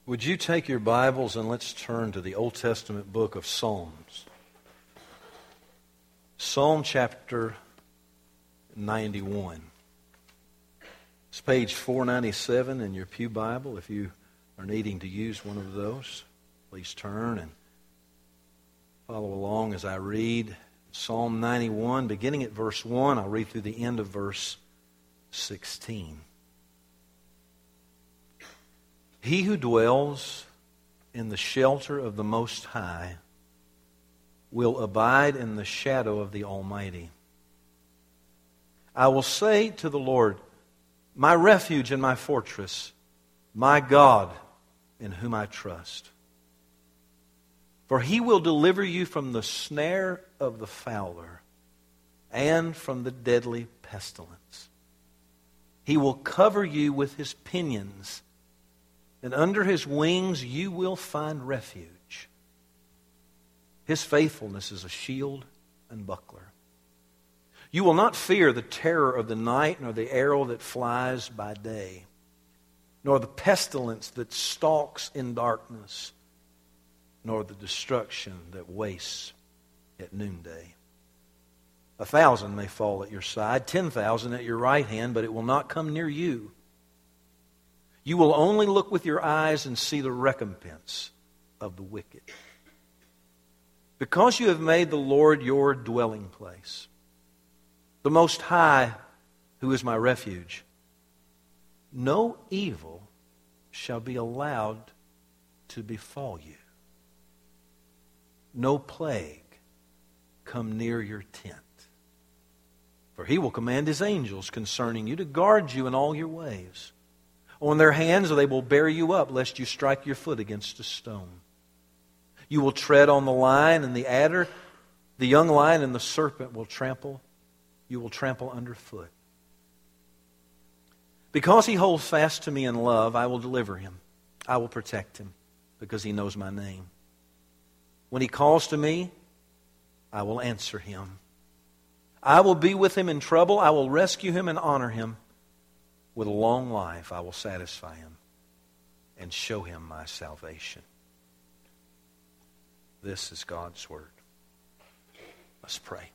Would you take your Bibles and let's turn to the Old Testament book of Psalms. Psalm chapter 91. It's page 497 in your pew Bible. If you are needing to use one of those, please turn and follow along as I read Psalm 91, beginning at verse 1. I'll read through the end of verse 16. He who dwells in the shelter of the Most High will abide in the shadow of the Almighty. I will say to the Lord, my refuge and my fortress, my God in whom I trust. For he will deliver you from the snare of the fowler and from the deadly pestilence. He will cover you with his pinions, and under his wings you will find refuge. His faithfulness is a shield and buckler. You will not fear the terror of the night, nor the arrow that flies by day, nor the pestilence that stalks in darkness, nor the destruction that wastes at noonday. 1,000 may fall at your side, 10,000 at your right hand, but it will not come near you. You will only look with your eyes and see the recompense of the wicked. Because you have made the Lord your dwelling place, the Most High, who is my refuge, no evil shall be allowed to befall you. No plague come near your tent. For he will command his angels concerning you to guard you in all your ways. On their hands they will bear you up, lest you strike your foot against a stone. You will tread on the lion and the adder, the young lion and the serpent you will trample underfoot. Because he holds fast to me in love, I will deliver him. I will protect him, because he knows my name. When he calls to me, I will answer him. I will be with him in trouble. I will rescue him and honor him. With a long life I will satisfy him and show him my salvation. This is God's word. Let's pray.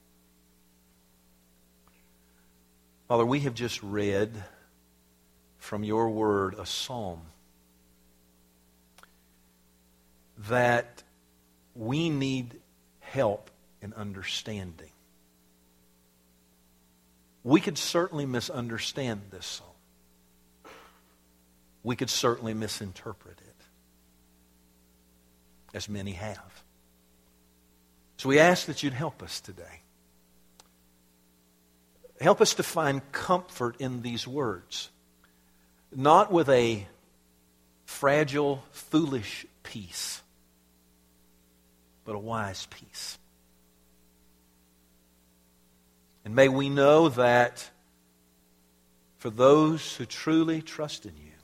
Father, we have just read from your word a psalm that we need help in understanding. We could certainly misunderstand this psalm. We could certainly misinterpret it, as many have. So we ask that you'd help us today. Help us to find comfort in these words, not with a fragile, foolish peace, but a wise peace. And may we know that for those who truly trust in you,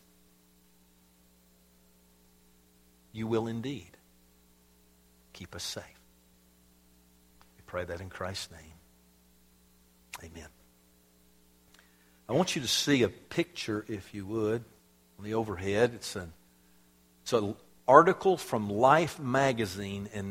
you will indeed keep us safe. We pray that in Christ's name. Amen. I want you to see a picture, if you would, on the overhead. It's an article from Life magazine in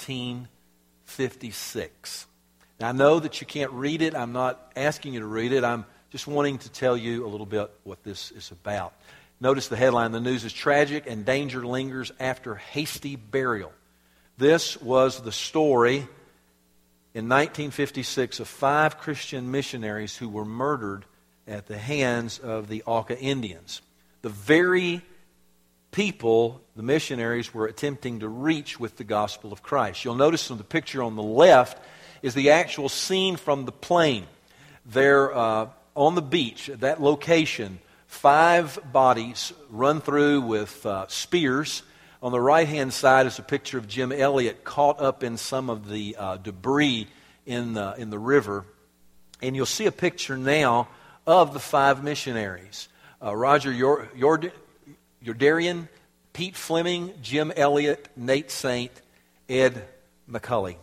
1956. Now, I know that you can't read it. I'm not asking you to read it. I'm just wanting to tell you a little bit what this is about. Notice the headline. The news is tragic and danger lingers after hasty burial. This was the story in 1956 of 5 Christian missionaries who were murdered at the hands of the Auca Indians. The very people the missionaries were attempting to reach with the gospel of Christ. You'll notice from the picture on the left is the actual scene from the plane. There on the beach, at that location, 5 bodies run through with spears. On the right-hand side is a picture of Jim Elliot caught up in some of the debris in the river. And you'll see a picture now of the 5 missionaries. Roger Youderian, Pete Fleming, Jim Elliot, Nate Saint, Ed McCulley.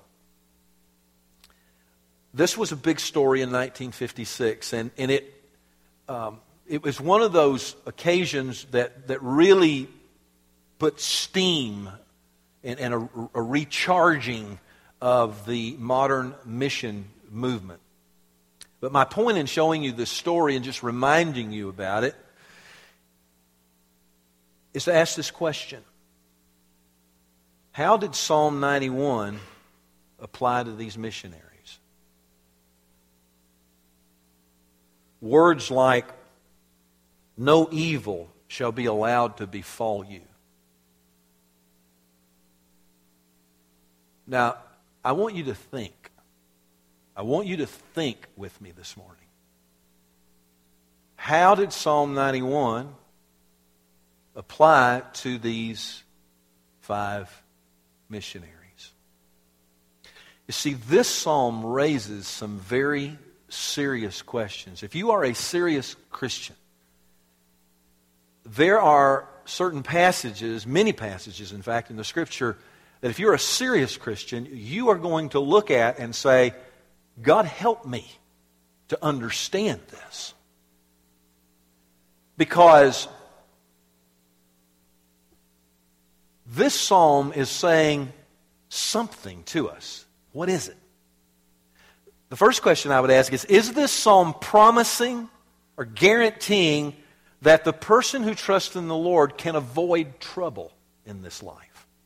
This was a big story in 1956, and it was one of those occasions that really put steam and a recharging of the modern mission movement. But my point in showing you this story and just reminding you about it is to ask this question. How did Psalm 91 apply to these missionaries? Words like, no evil shall be allowed to befall you. Now, I want you to think. I want you to think with me this morning. How did Psalm 91 apply to these 5 missionaries? You see, this psalm raises some very serious questions. If you are a serious Christian, there are certain passages, many passages, in fact, in the Scripture, that if you're a serious Christian, you are going to look at and say, God, help me to understand this. Because this psalm is saying something to us. What is it? The first question I would ask is this psalm promising or guaranteeing that the person who trusts in the Lord can avoid trouble in this life?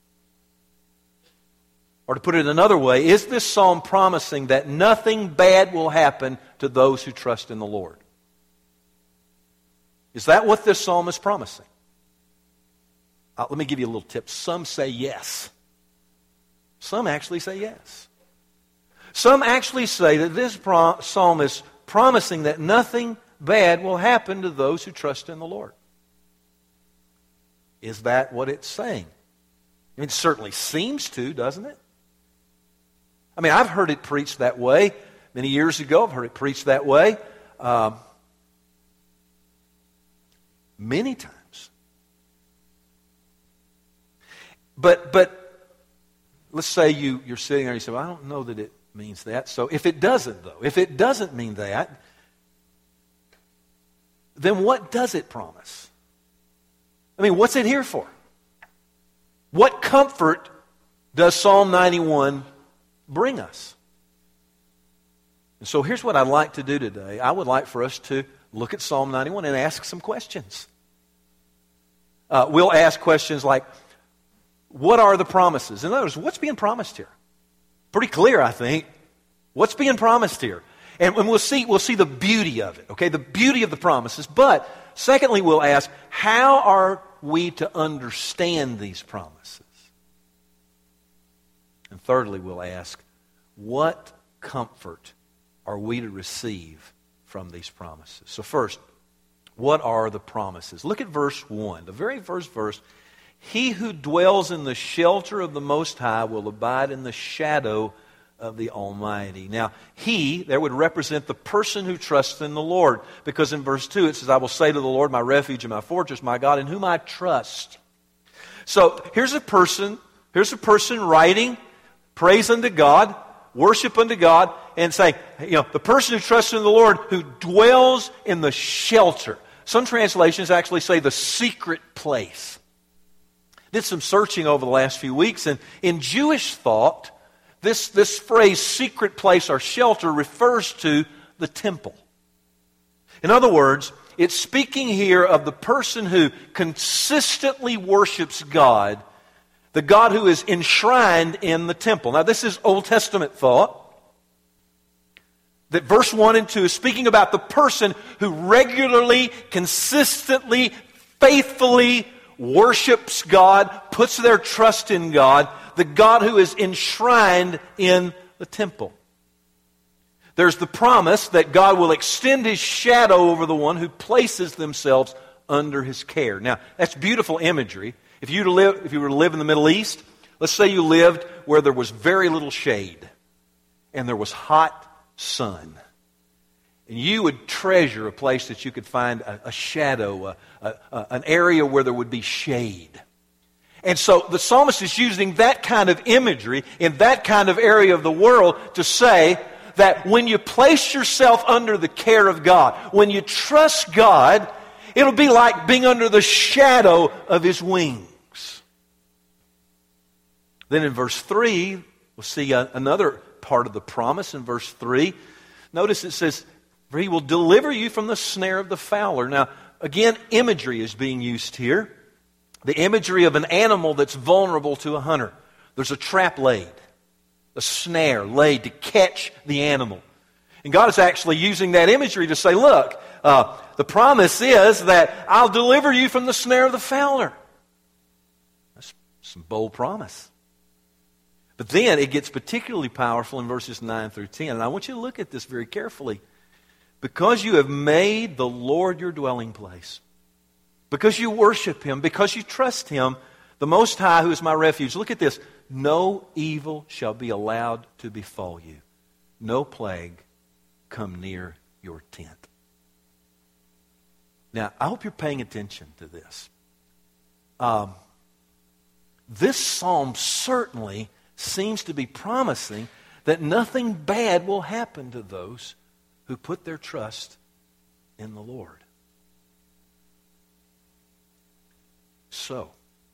Or to put it another way, is this psalm promising that nothing bad will happen to those who trust in the Lord? Is that what this psalm is promising? Let me give you a little tip. Some say yes. Some actually say yes. Some actually say that this psalm is promising that nothing bad will happen to those who trust in the Lord. Is that what it's saying? It certainly seems to, doesn't it? I mean, I've heard it preached that way. Many years ago, I've heard it preached that way. Many times. But let's say you're sitting there and you say, well, I don't know that it means that. So if it doesn't, though, if it doesn't mean that, then what does it promise? I mean, what's it here for? What comfort does Psalm 91 bring us? And so here's what I'd like to do today. I would like for us to look at Psalm 91 and ask some questions. We'll ask questions like, what are the promises? In other words, what's being promised here? Pretty clear, I think. What's being promised here? And we'll see the beauty of it, okay? The beauty of the promises. But secondly, we'll ask, how are we to understand these promises? And thirdly, we'll ask, what comfort are we to receive from these promises? So first, what are the promises? Look at verse 1, the very first verse. He who dwells in the shelter of the Most High will abide in the shadow of the Almighty. Now, he, there would represent the person who trusts in the Lord. Because in verse 2 it says, I will say to the Lord, my refuge and my fortress, my God, in whom I trust. So here's a person writing praise unto God, worship unto God, and saying, the person who trusts in the Lord, who dwells in the shelter. Some translations actually say the secret place. Did some searching over the last few weeks, and in Jewish thought, this phrase, secret place or shelter, refers to the temple. In other words, it's speaking here of the person who consistently worships God, the God who is enshrined in the temple. Now, this is Old Testament thought. That verse 1 and 2 is speaking about the person who regularly, consistently, faithfully worships God, puts their trust in God, the God who is enshrined in the temple. There's the promise that God will extend His shadow over the one who places themselves under His care. Now, that's beautiful imagery. If you were to live in the Middle East, let's say you lived where there was very little shade and there was hot sun. And you would treasure a place that you could find a shadow, an area where there would be shade. And so the psalmist is using that kind of imagery in that kind of area of the world to say that when you place yourself under the care of God, when you trust God, it'll be like being under the shadow of His wings. Then in verse 3, we'll see another part of the promise in verse 3. Notice it says, for he will deliver you from the snare of the fowler. Now, again, imagery is being used here. The imagery of an animal that's vulnerable to a hunter. There's a trap laid, a snare laid to catch the animal. And God is actually using that imagery to say, look, the promise is that I'll deliver you from the snare of the fowler. That's some bold promise. But then it gets particularly powerful in verses 9 through 10. And I want you to look at this very carefully. Because you have made the Lord your dwelling place, because you worship Him, because you trust Him, the Most High, who is my refuge. Look at this. No evil shall be allowed to befall you. No plague come near your tent. Now, I hope you're paying attention to this. This psalm certainly seems to be promising that nothing bad will happen to those who put their trust in the Lord. So,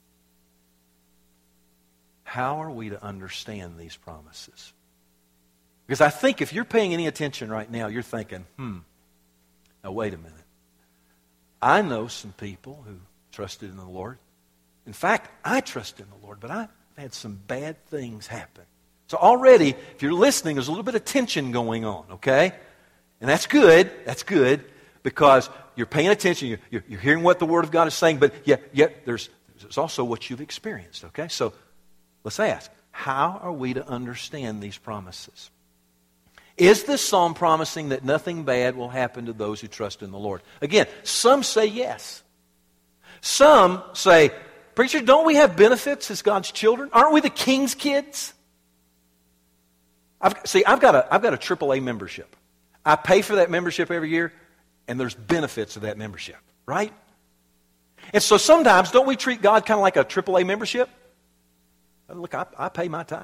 how are we to understand these promises? Because I think if you're paying any attention right now, you're thinking, now wait a minute. I know some people who trusted in the Lord. In fact, I trust in the Lord, but I've had some bad things happen. So already, if you're listening, there's a little bit of tension going on, okay? And that's good, because you're paying attention, you're hearing what the Word of God is saying, but yet there's also what you've experienced, okay? So let's ask, how are we to understand these promises? Is this psalm promising that nothing bad will happen to those who trust in the Lord? Again, some say yes. Some say, preacher, don't we have benefits as God's children? Aren't we the king's kids? I've got a AAA membership. I pay for that membership every year, and there's benefits of that membership, right? And so sometimes, don't we treat God kind of like a AAA membership? Look, I pay my tithe.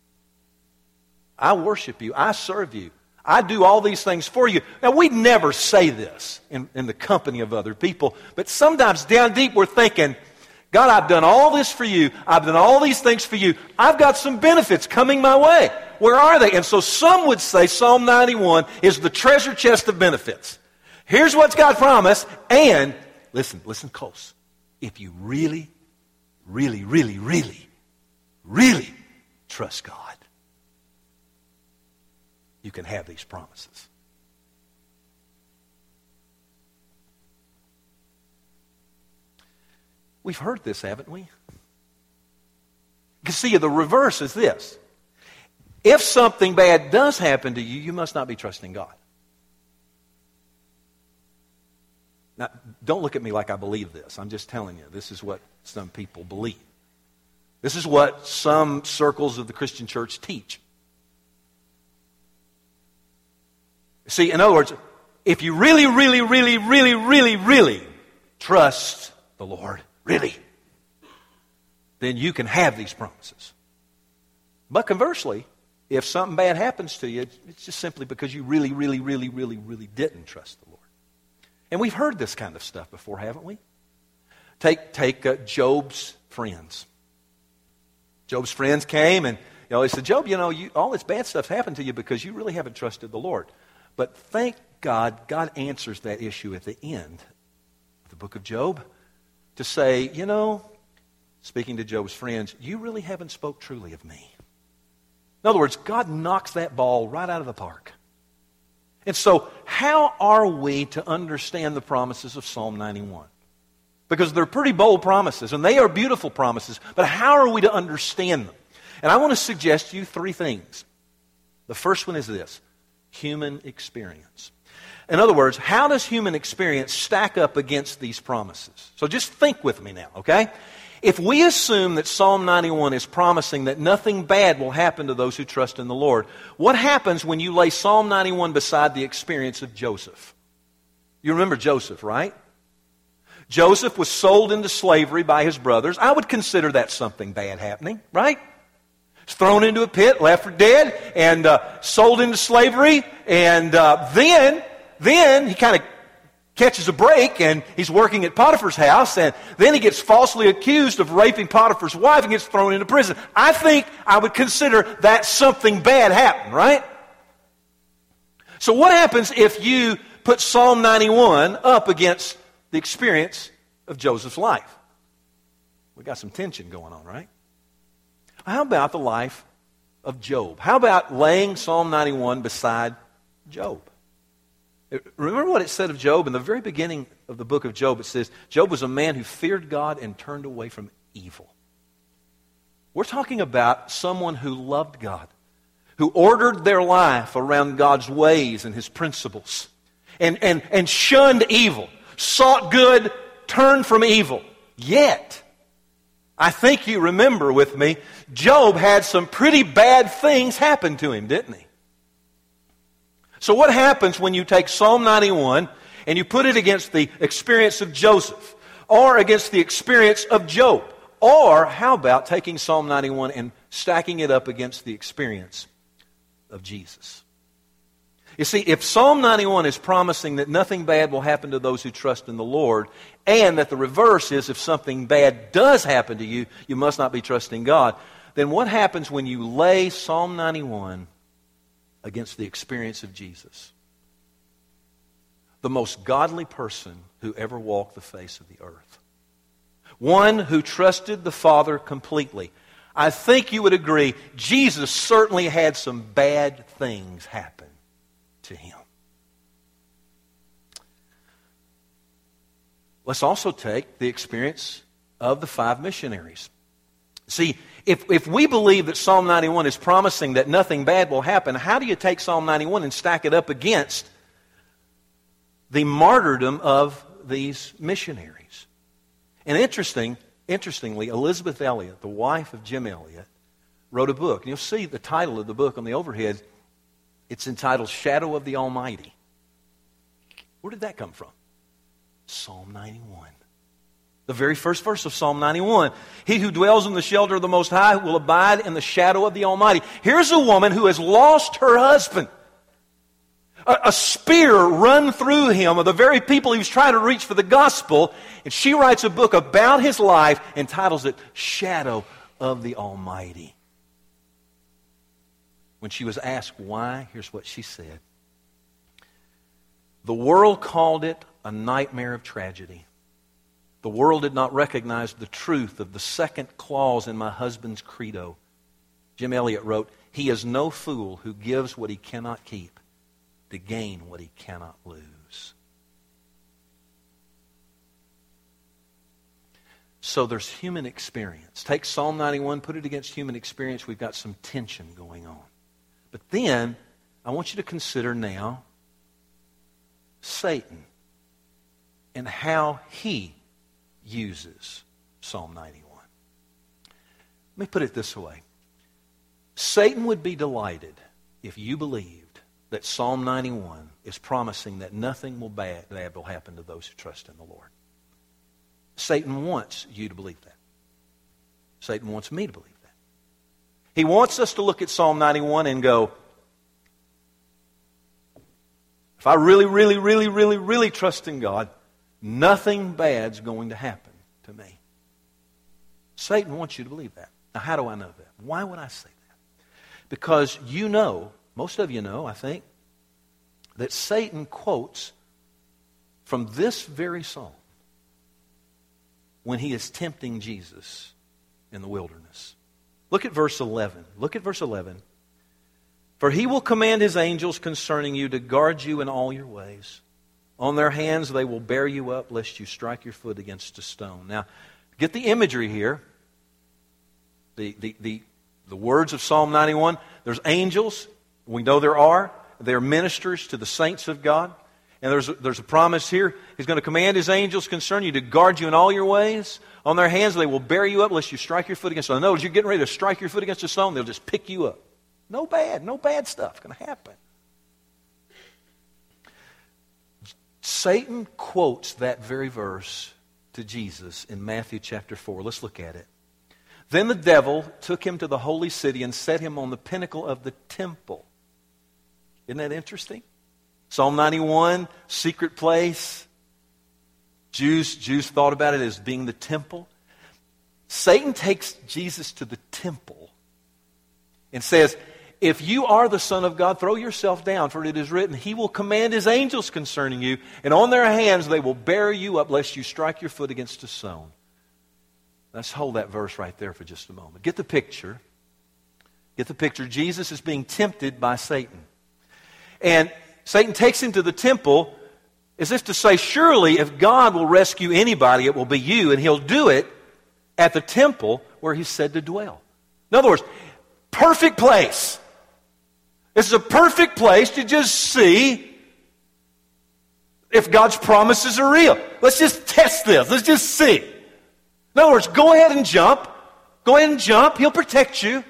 I worship you. I serve you. I do all these things for you. Now, we never say this in the company of other people, but sometimes down deep we're thinking, God, I've done all this for you. I've done all these things for you. I've got some benefits coming my way. Where are they? And so some would say Psalm 91 is the treasure chest of benefits. Here's what God promised, and listen close. If you really, really, really, really, really trust God, you can have these promises. We've heard this, haven't we? You see, the reverse is this. If something bad does happen to you, you must not be trusting God. Now, don't look at me like I believe this. I'm just telling you, this is what some people believe. This is what some circles of the Christian church teach. See, in other words, if you really, really, really, really, really, really trust the Lord, really, then you can have these promises. But conversely, if something bad happens to you, it's just simply because you really, really, really, really, really didn't trust the Lord. And we've heard this kind of stuff before, haven't we? Take Job's friends. Job's friends came and they said, Job, all this bad stuff's happened to you because you really haven't trusted the Lord. But thank God, God answers that issue at the end of the book of Job to say, speaking to Job's friends, you really haven't spoke truly of me. In other words, God knocks that ball right out of the park. And so, how are we to understand the promises of Psalm 91? Because they're pretty bold promises, and they are beautiful promises, but how are we to understand them? And I want to suggest to you three things. The first one is this: human experience. In other words, how does human experience stack up against these promises? So just think with me now, okay? If we assume that Psalm 91 is promising that nothing bad will happen to those who trust in the Lord, what happens when you lay Psalm 91 beside the experience of Joseph? You remember Joseph, right? Joseph was sold into slavery by his brothers. I would consider that something bad happening, right? He's thrown into a pit, left for dead, and sold into slavery, and then he kind of catches a break, and he's working at Potiphar's house, and then he gets falsely accused of raping Potiphar's wife and gets thrown into prison. I think I would consider that something bad happened, right? So what happens if you put Psalm 91 up against the experience of Joseph's life? We got some tension going on, right? How about the life of Job? How about laying Psalm 91 beside Job? Remember what it said of Job? In the very beginning of the book of Job, it says, Job was a man who feared God and turned away from evil. We're talking about someone who loved God, who ordered their life around God's ways and His principles, and shunned evil, sought good, turned from evil. Yet, I think you remember with me, Job had some pretty bad things happen to him, didn't he? So what happens when you take Psalm 91 and you put it against the experience of Joseph, or against the experience of Job? Or how about taking Psalm 91 and stacking it up against the experience of Jesus? You see, if Psalm 91 is promising that nothing bad will happen to those who trust in the Lord, and that the reverse is if something bad does happen to you, you must not be trusting God, then what happens when you lay Psalm 91 against the experience of Jesus? The most godly person who ever walked the face of the earth. One who trusted the Father completely. I think you would agree, Jesus certainly had some bad things happen to him. Let's also take the experience of the 5 missionaries. See, if we believe that Psalm 91 is promising that nothing bad will happen, how do you take Psalm 91 and stack it up against the martyrdom of these missionaries? And interestingly, Elizabeth Elliot, the wife of Jim Elliot, wrote a book. And you'll see the title of the book on the overhead. It's entitled Shadow of the Almighty. Where did that come from? Psalm 91. The very first verse of Psalm 91. He who dwells in the shelter of the Most High will abide in the shadow of the Almighty. Here's a woman who has lost her husband. A spear run through him of the very people he was trying to reach for the gospel. And she writes a book about his life and titles it Shadow of the Almighty. When she was asked why, here's what she said. The world called it a nightmare of tragedy. The world did not recognize the truth of the second clause in my husband's credo. Jim Elliot wrote, he is no fool who gives what he cannot keep to gain what he cannot lose. So there's human experience. Take Psalm 91, put it against human experience. We've got some tension going on. But then, I want you to consider now Satan and how he uses Psalm 91. Let me put it this way. Satan would be delighted if you believed that Psalm 91 is promising that nothing bad will happen to those who trust in the Lord. Satan wants you to believe that. Satan wants me to believe that. He wants us to look at Psalm 91 and go, if I really trust in God, nothing bad's going to happen to me. Satan wants you to believe that. Now, how do I know that? Why would I say that? Because you know, most of you know, I think, that Satan quotes from this very psalm when he is tempting Jesus in the wilderness. Look at verse 11. Look at verse 11. For he will command his angels concerning you to guard you in all your ways. On their hands they will bear you up, lest you strike your foot against a stone. Now, get the imagery here. The words of Psalm 91. There's angels. We know there are. They're ministers to the saints of God. And there's a promise here. He's going to command his angels concerning you to guard you in all your ways. On their hands they will bear you up, lest you strike your foot against a stone. Notice you're getting ready to strike your foot against a stone, they'll just pick you up. No bad stuff going to happen. Satan quotes that very verse to Jesus in Matthew chapter 4. Let's look at it. Then the devil took him to the holy city and set him on the pinnacle of the temple. Isn't that interesting? Psalm 91, secret place. Jews thought about it as being the temple. Satan takes Jesus to the temple and says, if you are the Son of God, throw yourself down, for it is written, He will command His angels concerning you, and on their hands they will bear you up, lest you strike your foot against a stone. Let's hold that verse right there for just a moment. Get the picture. Get the picture. Jesus is being tempted by Satan. And Satan takes him to the temple as if to say, surely if God will rescue anybody, it will be you, and He'll do it at the temple where He's said to dwell. In other words, perfect place. This is a perfect place to just see if God's promises are real. Let's just test this. Let's just see. In other words, go ahead and jump. Go ahead and jump. He'll protect you.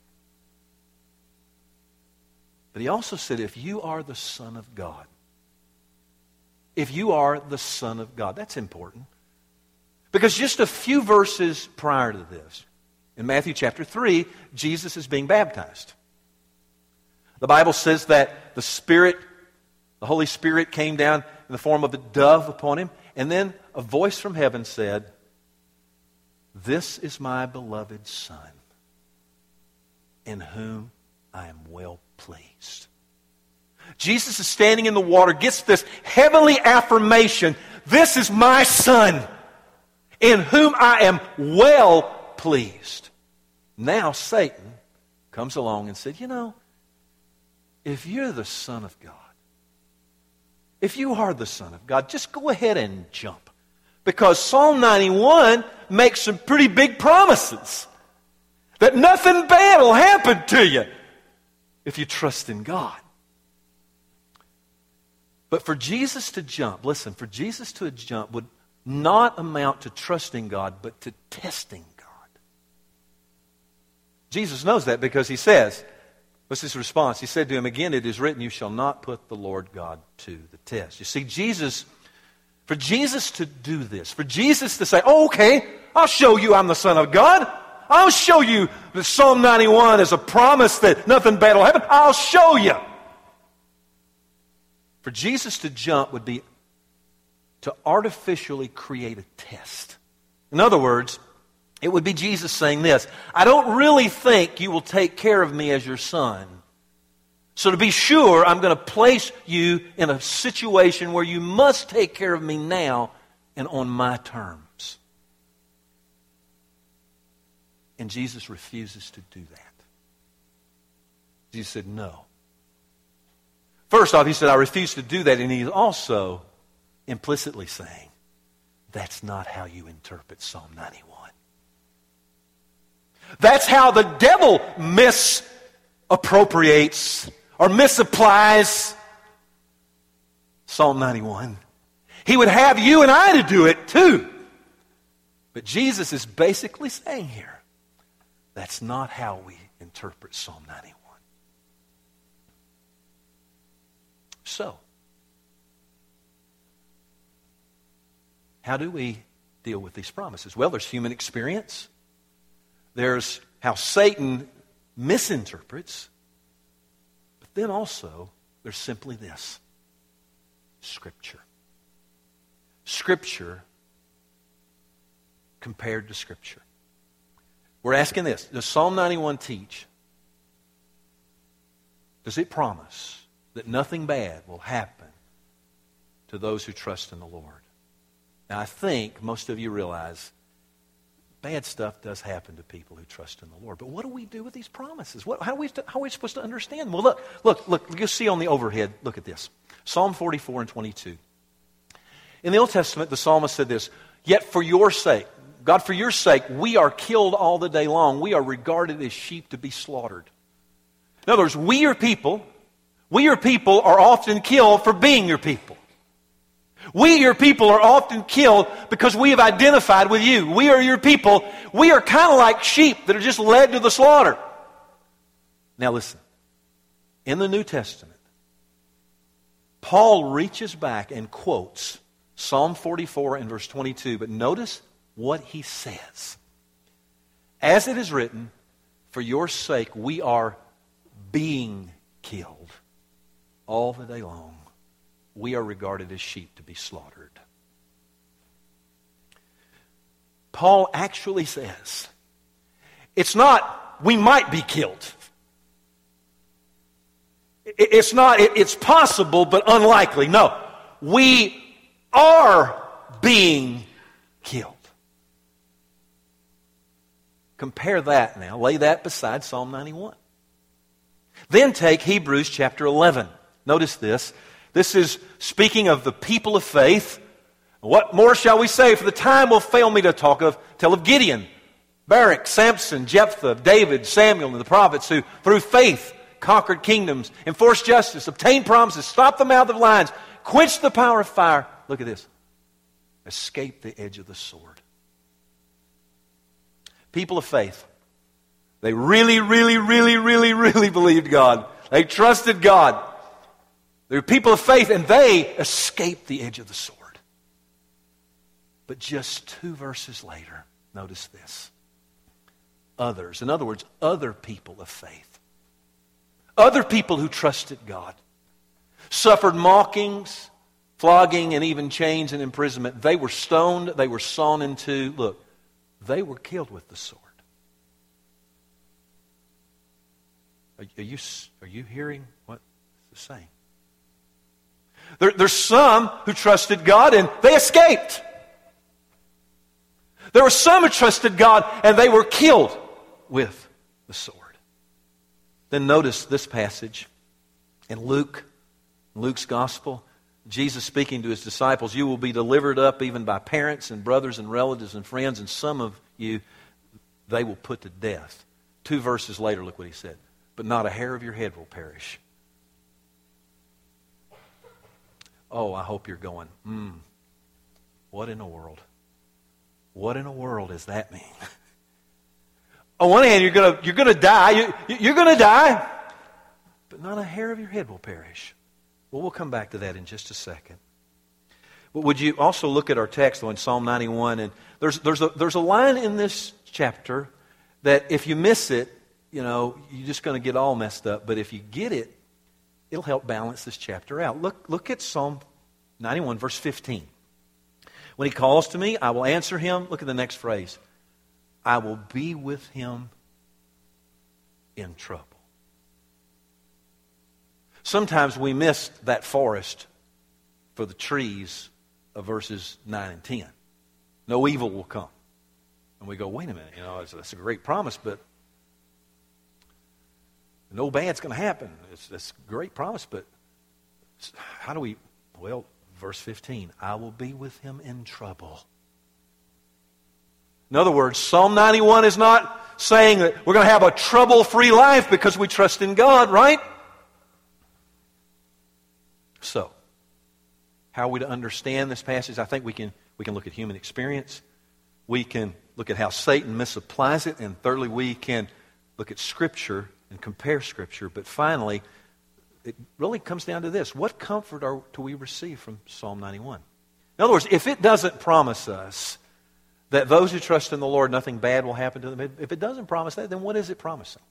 But He also said, if you are the Son of God, if you are the Son of God, that's important. Because just a few verses prior to this, in Matthew chapter 3, Jesus is being baptized. The Bible says that the Holy Spirit came down in the form of a dove upon Him, and then a voice from heaven said, this is my beloved Son, in whom I am well pleased. Jesus is standing in the water, gets this heavenly affirmation, this is my Son, in whom I am well pleased. Now Satan comes along and said, if you're the Son of God, if you are the Son of God, just go ahead and jump. Because Psalm 91 makes some pretty big promises that nothing bad will happen to you if you trust in God. But for Jesus to jump, listen, for Jesus to jump would not amount to trusting God, but to testing God. Jesus knows that because He says, what's His response? He said to him, again, it is written, you shall not put the Lord God to the test. You see, for Jesus to do this, for Jesus to say, oh, okay, I'll show you I'm the Son of God. I'll show you that Psalm 91 is a promise that nothing bad will happen. I'll show you. For Jesus to jump would be to artificially create a test. In other words, it would be Jesus saying this, I don't really think you will take care of me as your son. So to be sure, I'm going to place you in a situation where you must take care of me now and on my terms. And Jesus refuses to do that. Jesus said, no. First off, He said, I refuse to do that. And He's also implicitly saying, that's not how you interpret Psalm 91. That's how the devil misappropriates or misapplies Psalm 91. He would have you and I to do it too. But Jesus is basically saying here, that's not how we interpret Psalm 91. So, how do we deal with these promises? Well, there's human experience. There's how Satan misinterprets. But then also, there's simply this. Scripture. Scripture compared to Scripture. We're asking this. Does Psalm 91 teach? Does it promise that nothing bad will happen to those who trust in the Lord? Now, I think most of you realize bad stuff does happen to people who trust in the Lord. But what do we do with these promises? How are we supposed to understand them? Well, look. You see on the overhead, look at this. Psalm 44 and 22. In the Old Testament, the psalmist said this, yet for your sake, God, for your sake, we are killed all the day long. We are regarded as sheep to be slaughtered. In other words, we your people are often killed for being your people. We, your people, are often killed because we have identified with you. We are your people. We are kind of like sheep that are just led to the slaughter. Now listen. In the New Testament, Paul reaches back and quotes Psalm 44 and verse 22. But notice what he says. As it is written, for your sake we are being killed all the day long. We are regarded as sheep to be slaughtered. Paul actually says, it's not, we might be killed. It's not, it's possible but unlikely. No, we are being killed. Compare that now. Lay that beside Psalm 91. Then take Hebrews chapter 11. Notice this. This is speaking of the people of faith. What more shall we say? For the time will fail me to tell of Gideon, Barak, Samson, Jephthah, David, Samuel, and the prophets who, through faith, conquered kingdoms, enforced justice, obtained promises, stopped the mouth of lions, quenched the power of fire. Look at this. Escaped the edge of the sword. People of faith. They really believed God. They trusted God. They were people of faith, and they escaped the edge of the sword. But just 2 verses later, notice this. Others, in other words, other people of faith, other people who trusted God, suffered mockings, flogging, and even chains and imprisonment. They were stoned, they were sawn in two. Look, they were killed with the sword. Are you hearing what this is saying? There's some who trusted God and they escaped. There were some who trusted God and they were killed with the sword. Then notice this passage in Luke's gospel. Jesus speaking to his disciples, you will be delivered up even by parents and brothers and relatives and friends, and some of you they will put to death. 2 verses later, look what he said. But not a hair of your head will perish. Oh, I hope you're going, what in the world? What in the world does that mean? On one hand, you're going to die. You're going to die. But not a hair of your head will perish. Well, we'll come back to that in just a second. But would you also look at our text, though, in Psalm 91? And there's a line in this chapter that if you miss it, you're just going to get all messed up. But if you get it, it'll help balance this chapter out. Look at Psalm 91, verse 15. When he calls to me, I will answer him. Look at the next phrase. I will be with him in trouble. Sometimes we miss that forest for the trees of verses 9 and 10. No evil will come. And we go, wait a minute, that's a great promise, but no bad's going to happen. It's a great promise, but how do we... Well, verse 15, I will be with him in trouble. In other words, Psalm 91 is not saying that we're going to have a trouble-free life because we trust in God, right? So, how are we to understand this passage? I think we can look at human experience. We can look at how Satan misapplies it. And thirdly, we can look at Scripture and compare Scripture. But finally, it really comes down to this. What comfort do we receive from Psalm 91? In other words, if it doesn't promise us that those who trust in the Lord, nothing bad will happen to them, if it doesn't promise that, then what is it promising?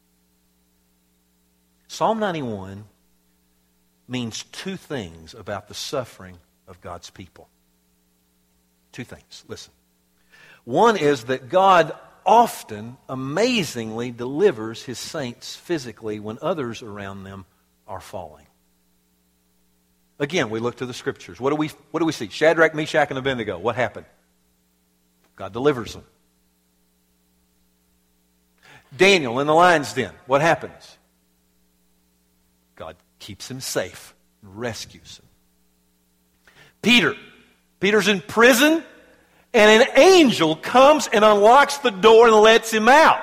Psalm 91 means 2 things about the suffering of God's people. 2 things. Listen. One is that God often, amazingly, delivers his saints physically when others around them are falling. Again, we look to the Scriptures. What do we see? Shadrach, Meshach, and Abednego. What happened? God delivers them. Daniel in the lion's den. What happens? God keeps him safe and rescues him. Peter's in prison, and an angel comes and unlocks the door and lets him out.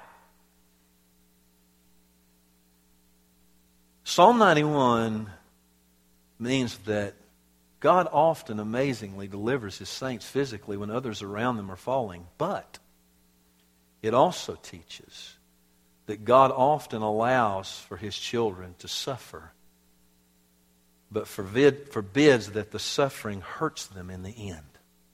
Psalm 91 means that God often amazingly delivers his saints physically when others around them are falling. But it also teaches that God often allows for his children to suffer, but forbids that the suffering hurts them in the end.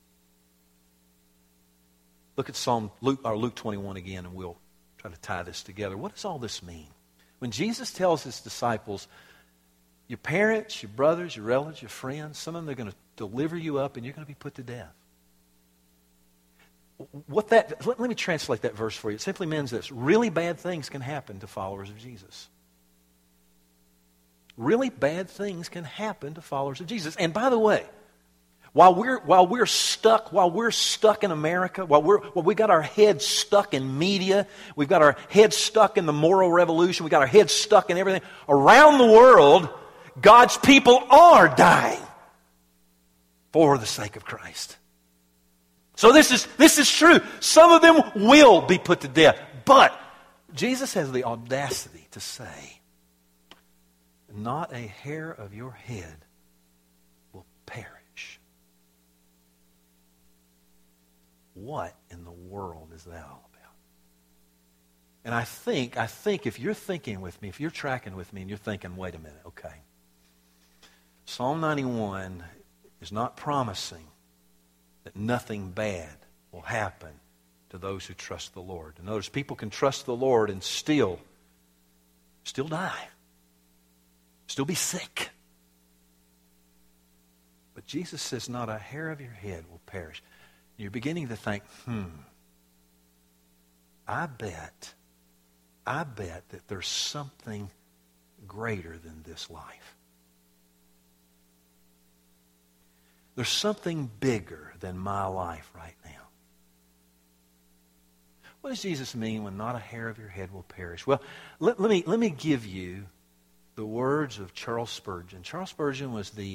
Look at Luke 21 again, and we'll try to tie this together. What does all this mean? When Jesus tells his disciples, your parents, your brothers, your relatives, your friends, some of them are going to deliver you up and you're going to be put to death. Let me translate that verse for you. It simply means this. Really bad things can happen to followers of Jesus. Really bad things can happen to followers of Jesus. And by the way, while we're stuck in America, while we got our heads stuck in media, we've got our heads stuck in the moral revolution, we got our heads stuck in everything, around the world, God's people are dying for the sake of Christ. So this is true. Some of them will be put to death. But Jesus has the audacity to say, not a hair of your head will perish. What in the world is that all about? And I think if you're thinking with me, if you're tracking with me and you're thinking, wait a minute, okay. Psalm 91 is not promising that nothing bad will happen to those who trust the Lord. And notice, people can trust the Lord and still die. Still be sick. But Jesus says not a hair of your head will perish. And you're beginning to think, I bet that there's something greater than this life. There's something bigger than my life right now. What does Jesus mean when not a hair of your head will perish? Well, let me give you the words of Charles Spurgeon. Charles Spurgeon was the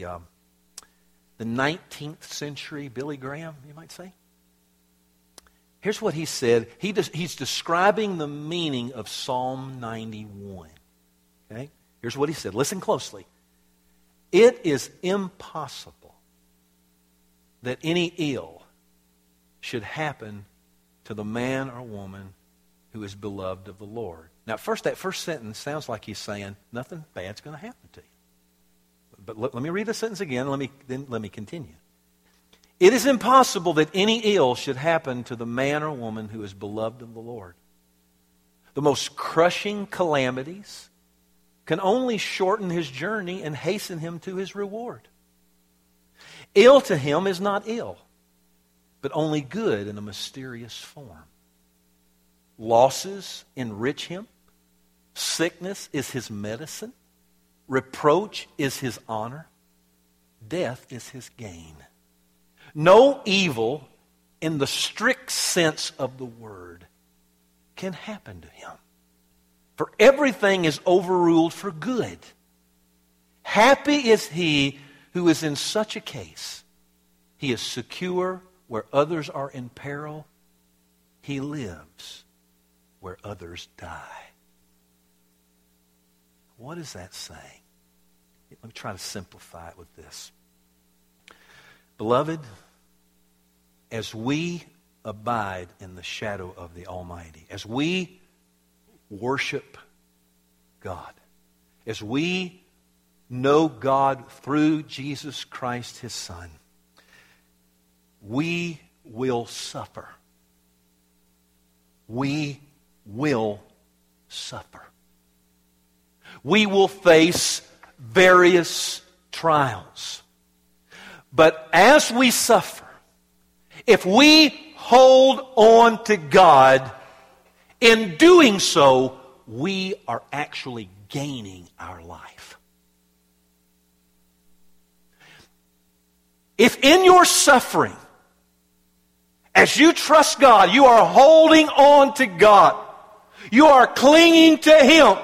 19th century Billy Graham, you might say. Here's what he said. He's describing the meaning of Psalm 91. Okay? Here's what he said. Listen closely. It is impossible that any ill should happen to the man or woman who is beloved of the Lord. Now, that first sentence sounds like he's saying nothing bad's going to happen to you. But let me read the sentence again. Let me continue. It is impossible that any ill should happen to the man or woman who is beloved of the Lord. The most crushing calamities can only shorten his journey and hasten him to his reward. Ill to him is not ill, but only good in a mysterious form. Losses enrich him. Sickness is his medicine. Reproach is his honor. Death is his gain. No evil, in the strict sense of the word, can happen to him. For everything is overruled for good. Happy is he who is in such a case. He is secure where others are in peril. He lives where others die. What is that saying? Let me try to simplify it with this. Beloved, as we abide in the shadow of the Almighty, as we worship God, as we know God through Jesus Christ, His Son, we will suffer. We will suffer. We will face various trials. But as we suffer, if we hold on to God, in doing so, we are actually gaining our life. If in your suffering, as you trust God, you are holding on to God, you are clinging to Him,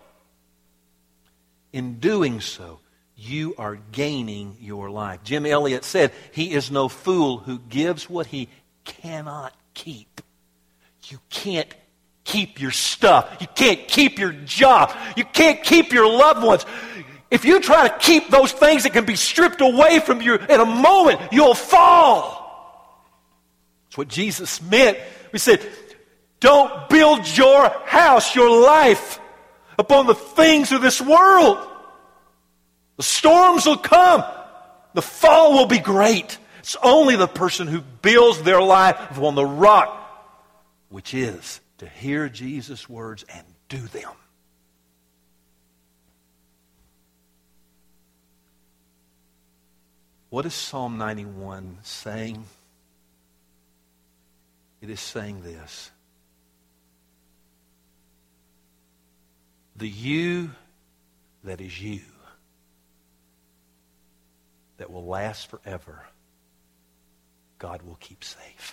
in doing so, you are gaining your life. Jim Elliot said, he is no fool who gives what he cannot keep. You can't keep your stuff. You can't keep your job. You can't keep your loved ones. If you try to keep those things that can be stripped away from you in a moment, you'll fall. That's what Jesus meant. We said, don't build your house, your life, upon the things of this world. The storms will come. The fall will be great. It's only the person who builds their life upon the rock, which is to hear Jesus' words and do them. What is Psalm 91 saying? It is saying this. The you that is you, that will last forever, God will keep safe.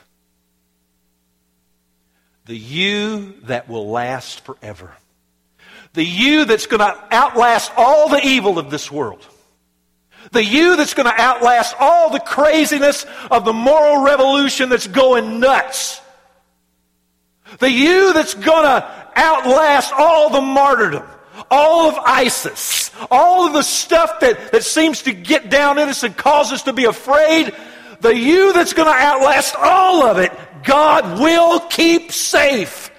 The you that will last forever. The you that's going to outlast all the evil of this world. The you that's going to outlast all the craziness of the moral revolution that's going nuts. The you that's going to outlast all the martyrdom, all of ISIS, all of the stuff that seems to get down in us and cause us to be afraid. The you that's going to outlast all of it, God will keep safe.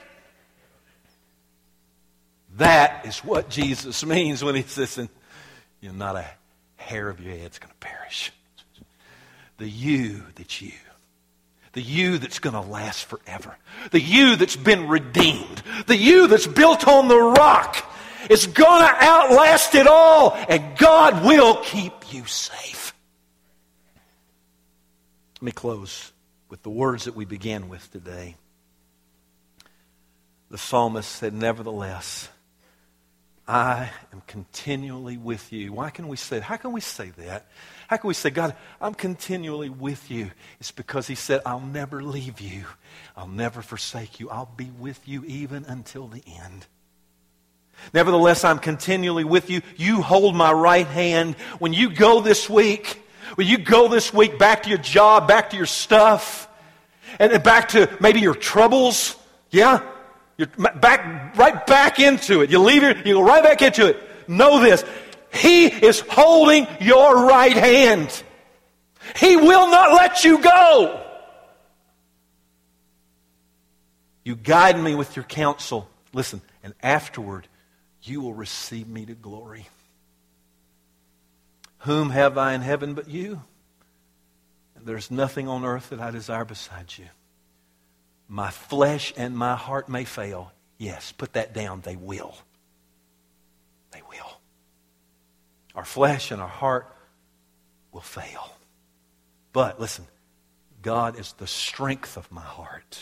That is what Jesus means when he says, not a hair of your head's going to perish. The you that's you. The you that's going to last forever. The you that's been redeemed. The you that's built on the rock is going to outlast it all. And God will keep you safe. Let me close with the words that we began with today. The psalmist said, nevertheless, I am continually with you. Why can we say that? How can we say that? How can we say, God, I'm continually with you? It's because he said, I'll never leave you. I'll never forsake you. I'll be with you even until the end. Nevertheless, I'm continually with you. You hold my right hand. When you go this week, back to your job, back to your stuff, and back to maybe your troubles, yeah? You're right back into it. You go right back into it. Know this. He is holding your right hand. He will not let you go. You guide me with your counsel. Listen, and afterward, you will receive me to glory. Whom have I in heaven but you? And there's nothing on earth that I desire besides you. My flesh and my heart may fail. Yes, put that down. They will. They will. Our flesh and our heart will fail. But listen, God is the strength of my heart.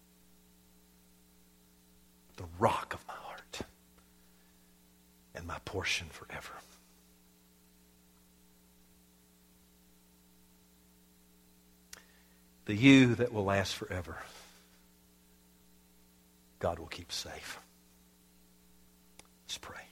The rock of my heart. And my portion forever. The you that will last forever, God will keep safe. Let's pray.